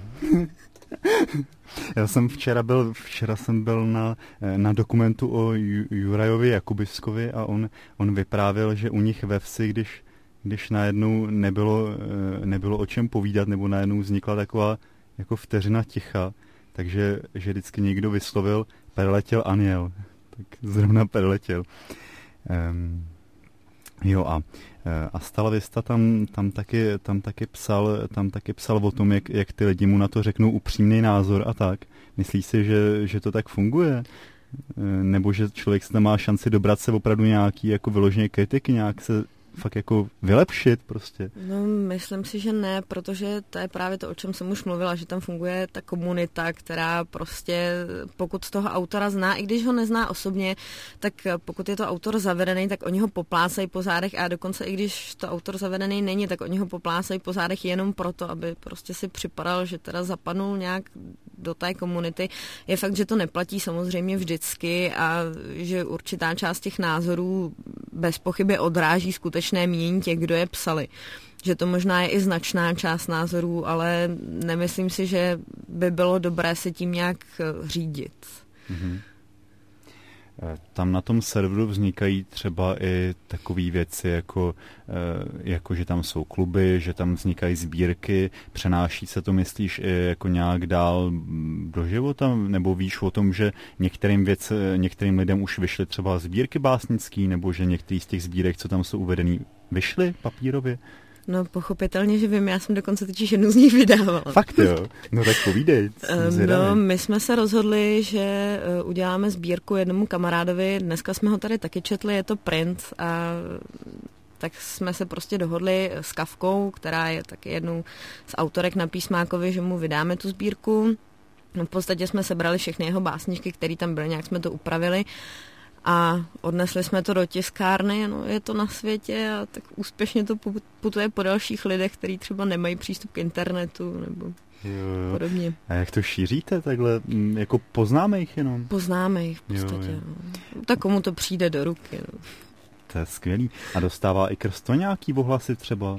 Já jsem včera byl, včera jsem byl na, na dokumentu o Jurajovi Jakubiskovi a on, on vyprávěl, že u nich ve vsi, když, když najednou nebylo, nebylo o čem povídat, nebo najednou vznikla taková jako vteřina ticha, takže že vždycky někdo vyslovil Preletěl Aniel. Tak zrovna Preletěl. Um, jo a A Stala Vista tam, tam, taky, tam, taky psal, tam taky psal o tom, jak, jak ty lidi mu na to řeknou upřímný názor a tak. Myslíš si, že, že to tak funguje? Nebo že člověk se tam má šanci dobrat se opravdu nějaký jako vyloženě kritiky, nějak se fakt jako vylepšit prostě? No, myslím si, že ne, protože to je právě to, o čem jsem už mluvila, že tam funguje ta komunita, která prostě, pokud toho autora zná, i když ho nezná osobně, tak pokud je to autor zavedený, tak oni ho poplácají po zádech a dokonce i když to autor zavedený není, tak oni ho poplácají po zádech jenom proto, aby prostě si připadal, že teda zapadnul nějak do té komunity. Je fakt, že to neplatí samozřejmě vždycky a že určitá část těch názorů bez pochyby odráží skutečné mínění těch, kdo je psali. Že to možná je i značná část názorů, ale nemyslím si, že by bylo dobré se tím nějak řídit. Mm-hmm. Tam na tom serveru vznikají třeba i takové věci, jako, jako že tam jsou kluby, že tam vznikají sbírky, přenáší se to, myslíš, i jako nějak dál do života, nebo víš o tom, že některým, věc, některým lidem už vyšly třeba sbírky básnický, nebo že některý z těch sbírek, co tam jsou uvedený, vyšly papírově? No pochopitelně, že vím, já jsem dokonce totiž jednu z nich vydávala. Fakt jo? No tak povídej. No, my jsme se rozhodli, že uděláme sbírku jednomu kamarádovi, dneska jsme ho tady taky četli, je to Print a tak jsme se prostě dohodli s Kavkou, která je taky jednou z autorek na Písmákovi, že mu vydáme tu sbírku. No, v podstatě jsme sebrali všechny jeho básničky, které tam byly, nějak jsme to upravili. A odnesli jsme to do tiskárny, no, je to na světě a tak úspěšně to putuje po dalších lidech, kteří třeba nemají přístup k internetu nebo jo, jo. podobně. A jak to šíříte takhle? Jako poznáme jich jenom? Poznáme jich v podstatě. Jo, jo. No. Tak komu to přijde do ruky. No. To je skvělý. A dostává i krsto nějaký ohlasy třeba?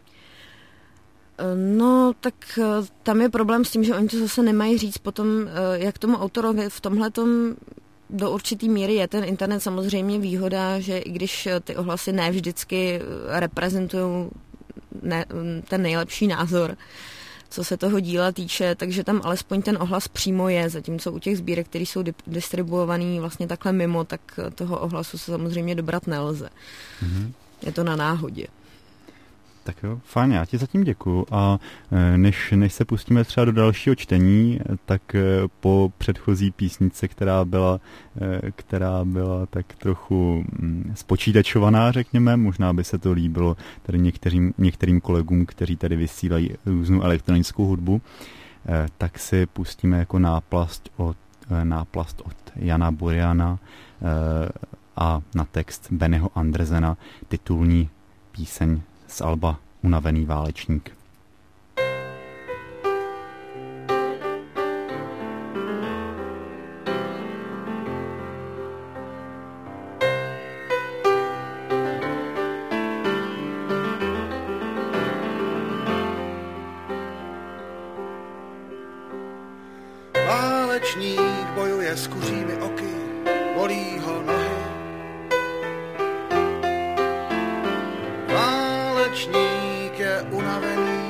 No, tak tam je problém s tím, že oni to zase nemají říct potom, jak tomu autorovi v tomhletom do určitý míry je ten internet samozřejmě výhoda, že i když ty ohlasy ne vždycky reprezentují ne, ten nejlepší názor, co se toho díla týče, takže tam alespoň ten ohlas přímo je, zatímco u těch sbírek, které jsou distribuovaný vlastně takhle mimo, tak toho ohlasu se samozřejmě dobrat nelze. Mm-hmm. Je to na náhodě. Tak jo, fajn, já ti zatím děkuju a než, než se pustíme třeba do dalšího čtení, tak po předchozí písnice, která byla, která byla tak trochu spočítačovaná, řekněme, možná by se to líbilo tady některým, některým kolegům, kteří tady vysílají různou elektronickou hudbu, tak si pustíme jako náplast od, náplast od Jana Buriana a na text Bennyho Andersena titulní píseň z alba Unavený válečník. Válečník bojuje s kuřími oky, bolí ho nohy. Válečník je unavený.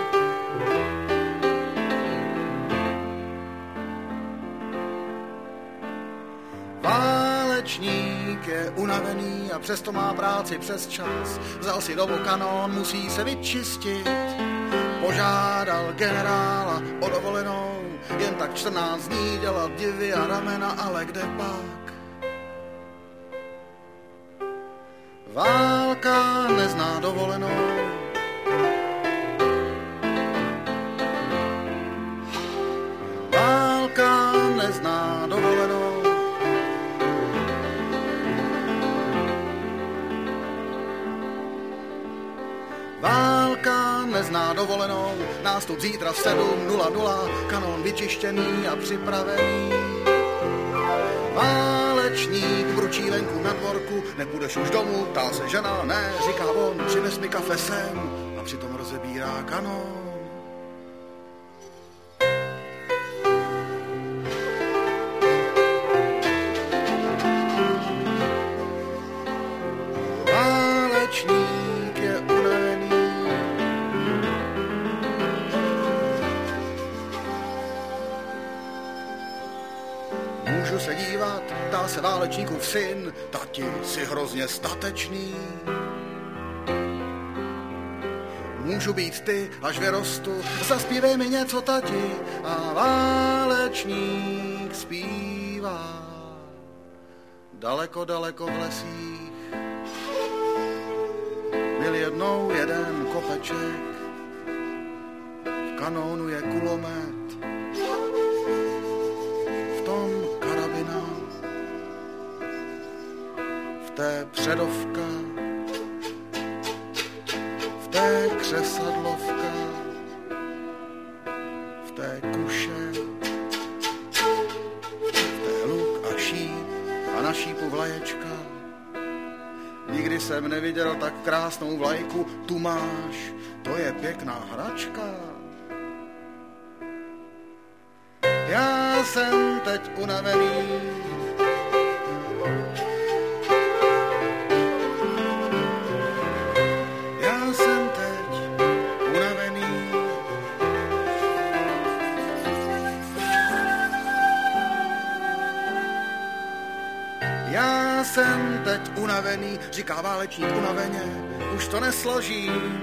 Válečník je unavený a přesto má práci přes čas. Vzal si domů kanón, musí se vyčistit. Požádal generála o dovolenou, jen tak čtrnáct dní dělat divy a ramena, ale kde pak? Válka nezná dovolenou. Válka nezná dovolenou. Válka nezná dovolenou. Nástup zítra v sedm nula nula, kanón vyčištěný a připravený. Válečník Válečník vručí venku na dvorku, nepůjdeš už domů, ptá se žena, ne, říká on, přines mi kafe sem a přitom rozebírá kanón. Válečník je unavený. Můžu se dívat, ptá se válečníkův syn, tati, jsi hrozně statečný. Můžu být ty, až vyrostu, zaspívej mi něco, tati, a válečník zpívá. Daleko, daleko v lesích byl jednou jeden kopeček, v kanónu je kulomet, v tom karabina, v té předovka, v té křesadlovka, v té kuše, v té luk a šíp a na šípu vlaječka. Nikdy jsem neviděl tak krásnou vlajku, tu máš, to je pěkná hračka. Já jsem teď unavený, já jsem teď unavený. Já jsem teď unavený, říká válečník unaveně, už to nesložím.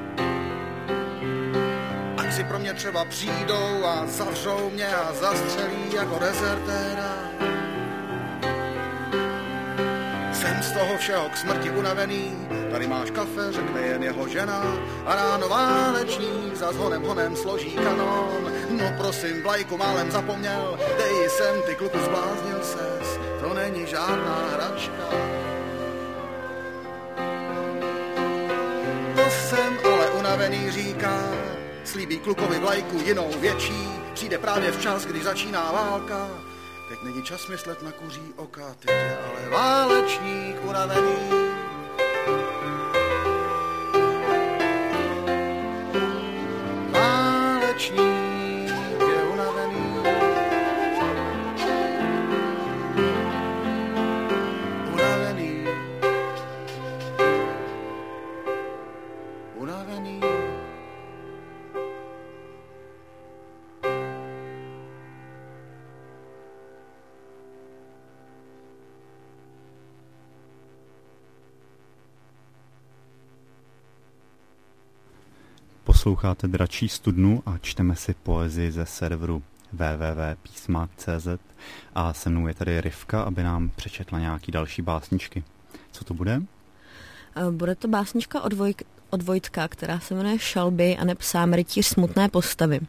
Ať si pro mě třeba přijdou a zavřou mě a zastřelí jako dezertéra. Jsem z toho všeho k smrti unavený, tady máš kafe, řekne jen jeho žena. A ráno válečník za honem honem složí kanón. No prosím, vlajku málem zapomněl, dej sem, ty kluku, zbláznil ses, to není žádná hračka. To jsem ale unavený, říká, slíbí klukovi vlajku jinou větší, přijde právě včas, když začíná válka. Teď není čas myslet na kuří oka, teď je ale válečník unavený. Válečník je unavený. Unavený. Unavený. Posloucháte Dračí studnu a čteme si poezii ze serveru w w w tečka písmák tečka c z a se mnou je tady Rivka, aby nám přečetla nějaký další básničky. Co to bude? Bude to básnička od, Vojk, od Vojtka, která se jmenuje Šalby a nepsám rytíř smutné postavy.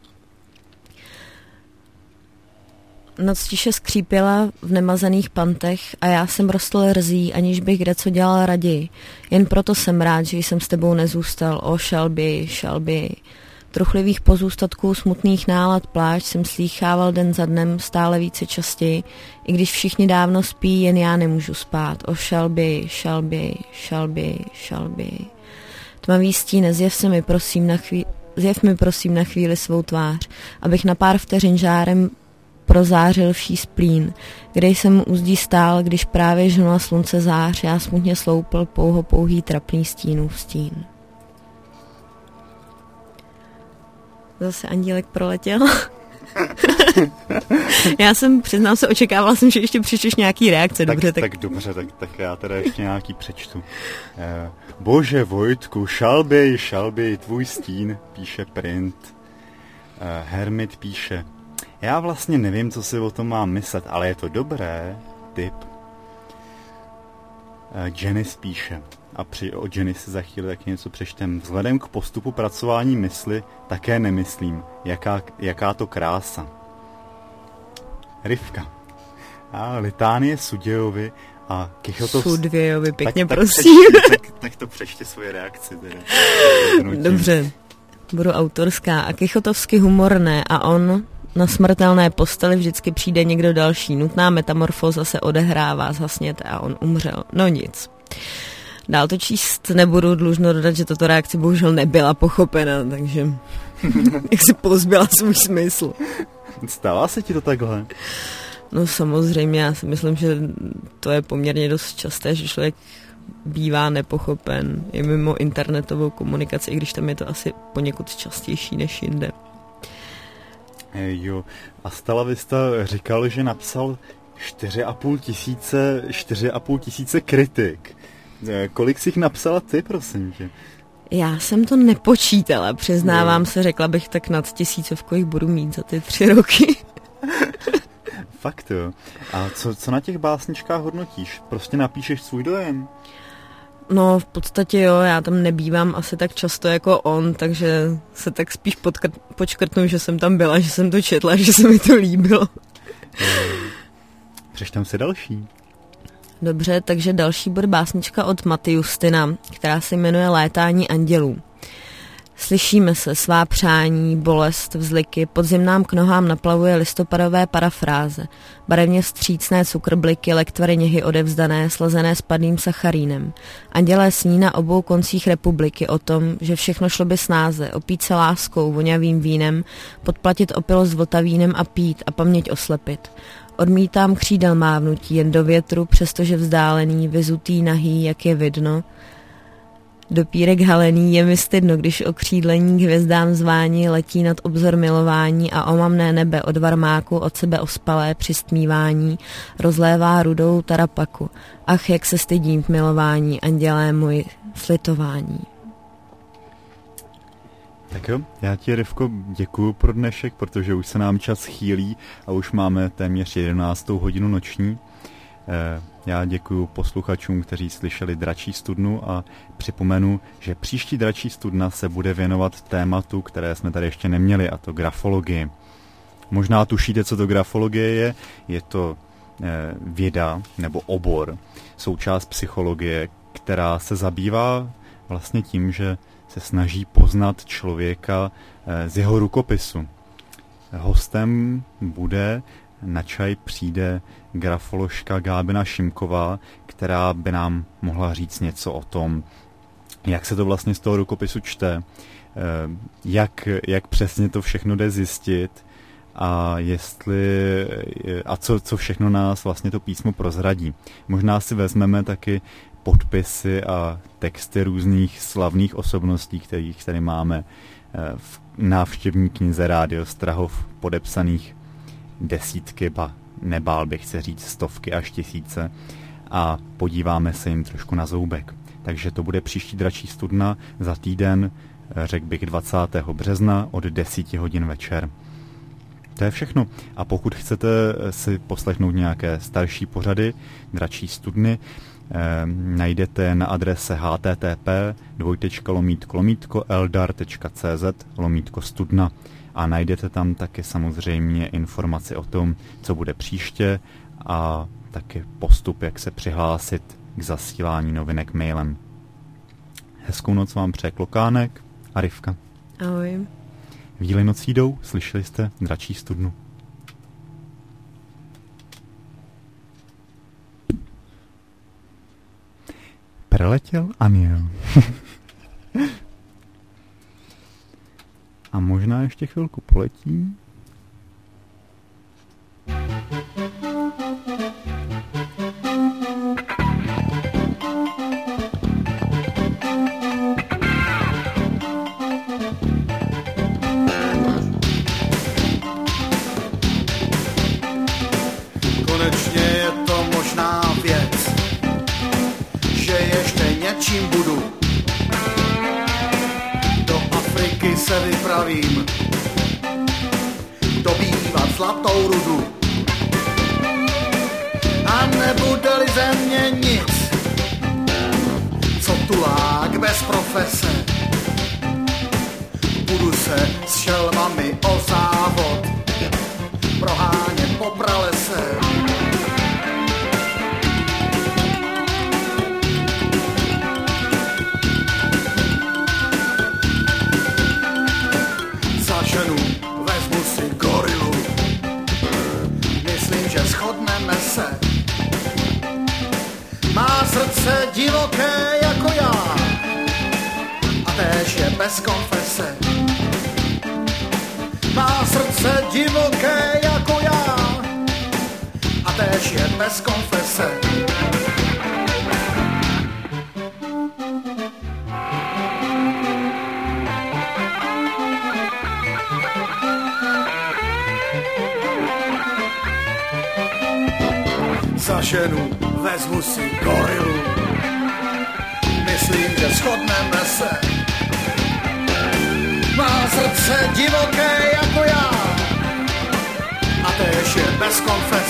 Noc tiše skřípěla v nemazaných pantech a já jsem rostl rzí, aniž bych kde co dělal raději. Jen proto jsem rád, že jsem s tebou nezůstal. O Šalby, Šalby. Truchlivých pozůstatků smutných nálad pláč jsem slýchával den za dnem stále více častěji, i když všichni dávno spí, jen já nemůžu spát. O Šalby, Šalby, Šalby, Šalby. Tmavý stín, zjev se mi prosím na chvíli, zjev mi prosím na chvíli svou tvář, abych na pár vteřin žárem prozářil vší splín, kde jsem u zdí stál, když právě žnula slunce zář, já smutně sloupl pouho pouhý trapný stínův stín. Zase andílek proletěl. Já jsem, přiznám se, očekávala jsem, že ještě přičteš nějaký reakce. Tak, dobře, tak... tak dobře, tak, tak já teda ještě nějaký přečtu. Eh, Bože Vojtku, šalběj, šalběj, tvůj stín, píše Print. Eh, Hermit píše, já vlastně nevím, co si o tom mám myslet, ale je to dobré, tip. Eh, Janice píše, a při, o Janice si za chvíli taky něco přečtem. Vzhledem k postupu pracování mysli také nemyslím, jaká, jaká to krása. Rivka. A Litánie Sudějovi a Kichotov... Sudvějovi, pěkně tak, prosím. Tak, tak, tak to přečti svoje reakci. Teda. Dobře, budu autorská. A Kichotovsky humorné a on Na smrtelné posteli vždycky přijde někdo další. Nutná metamorfóza se odehrává, zhasněte a on umřel. No nic. Dál to číst nebudu, dlužno dodat, že tato reakce bohužel nebyla pochopena, takže jak si pozbyla svůj smysl. Stává se ti to takhle? No samozřejmě, já si myslím, že to je poměrně dost časté, že člověk bývá nepochopen i mimo internetovou komunikaci, i když tam je to asi poněkud častější než jinde. Jo, a Stala Vista říkal, že napsal čtyři a půl tisíce, čtyři a půl tisíce kritik. Kolik jsi jich napsala ty, prosím tě? Já jsem to nepočítala, přiznávám se, řekla bych tak nad tisícovku jich budu mít za ty tři roky. Fakt jo. A co, co na těch básničkách hodnotíš? Prostě napíšeš svůj dojem? No v podstatě jo, já tam nebývám asi tak často jako on, takže se tak spíš podkr- počkrtnu, že jsem tam byla, že jsem to četla, že se mi to líbilo. Přečtem si další. Dobře, takže další bude básnička od Maty Justina, která se jmenuje Létání andělů. Slyšíme se, svá přání, bolest, vzliky, podzim nám k nohám naplavuje listopadové parafráze, barevně vstřícné cukrbliky, lektvary něhy odevzdané, slazené spadným sacharínem. Andělé sní na obou koncích republiky o tom, že všechno šlo by snáze, opít se láskou, voňavým vínem, podplatit opilost vltavínem a pít a paměť oslepit. Odmítám křídel mávnutí jen do větru, přestože vzdálený, vyzutý, nahý, jak je vidno. Dopírek halený je mi stydno, když okřídlení k hvězdám zvání letí nad obzor milování a omamné nebe od varmáku od sebe ospalé při stmívání rozlévá rudou tarapaku. Ach, jak se stydím v milování, andělé můj, slitování. Tak jo, já ti, Rivko, děkuju pro dnešek, protože už se nám čas chýlí a už máme téměř jedenáctou hodinu noční. Já děkuju posluchačům, kteří slyšeli Dračí studnu a připomenu, že příští Dračí studna se bude věnovat tématu, které jsme tady ještě neměli, a to grafologii. Možná tušíte, co to grafologie je. Je to věda nebo obor, součást psychologie, která se zabývá vlastně tím, že se snaží poznat člověka z jeho rukopisu. Hostem bude, na čaj přijde grafoložka Gábina Šimková, která by nám mohla říct něco o tom, jak se to vlastně z toho rukopisu čte, jak, jak přesně to všechno jde zjistit a jestli a co, co všechno nás vlastně to písmo prozradí. Možná si vezmeme taky podpisy a texty různých slavných osobností, kterých tady máme v návštěvní knize Rádio Strahov podepsaných desítky, ba nebál bych se říct stovky až tisíce, a podíváme se jim trošku na zoubek. Takže to bude příští Dračí studna za týden, řekl bych dvacátého března od deseti hodin večer. To je všechno. A pokud chcete si poslechnout nějaké starší pořady Dračí studny, eh, najdete na adrese http dvojtečka lomítko lomítko eldar tečka cz lomítko studna. A najdete tam taky samozřejmě informace o tom, co bude příště, a taky postup, jak se přihlásit k zasílání novinek mailem. Hezkou noc vám přeje Klokánek a Rivka. Ahoj. Víly nocí jdou, slyšeli jste Dračí studnu. Preletěl Aniel. A možná ještě chvilku poletí. Konečně je to možná věc, že ještě něčím budu. Do Afriky se vypravím, dobývat zlatou rudu. A nebude-li ze mě nic, co tulák bez profese, budu se s šelmami o závod prohánět po pralese. Za ženu vezmu si gorilu, bez konfese. Má srdce divoké jako já a též je bez konfese. Za ženu vezmu si gorilu, myslím, že shodneme se. Má srdce divoké jako já a též je bez konfese.